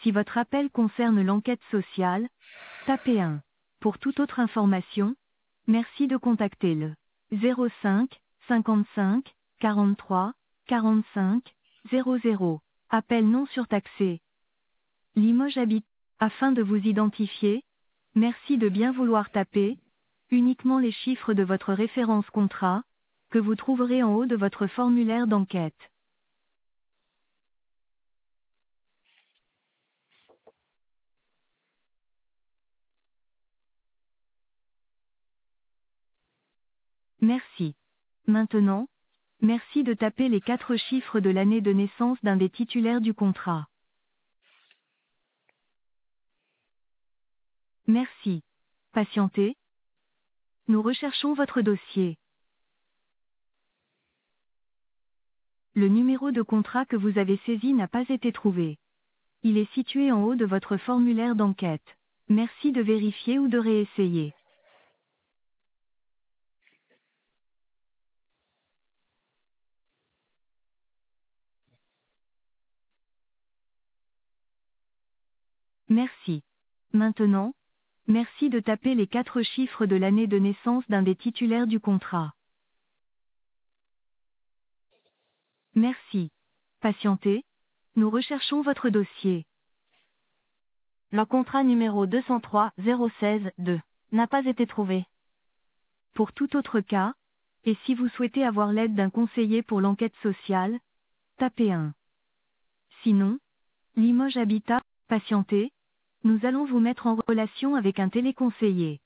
Si votre appel concerne l'enquête sociale, tapez 1. Pour toute autre information, merci de contacter le 05 55 43 45 00. Appel non surtaxé. Limoges Habitat. Afin de vous identifier, merci de bien vouloir taper uniquement les chiffres de votre référence contrat, que vous trouverez en haut de votre formulaire d'enquête. Merci. Maintenant, merci de taper les 4 chiffres de l'année de naissance d'un des titulaires du contrat. Merci. Patientez. Nous recherchons votre dossier. Le numéro de contrat que vous avez saisi n'a pas été trouvé. Il est situé en haut de votre formulaire d'enquête. Merci de vérifier ou de réessayer. Merci. Maintenant, merci de taper les 4 chiffres de l'année de naissance d'un des titulaires du contrat. Merci. Patientez. Nous recherchons votre dossier. Le contrat numéro 203 016 2 n'a pas été trouvé. Pour tout autre cas, et si vous souhaitez avoir l'aide d'un conseiller pour l'enquête sociale, tapez 1. Sinon, Limoges Habitat, patientez, nous allons vous mettre en relation avec un téléconseiller.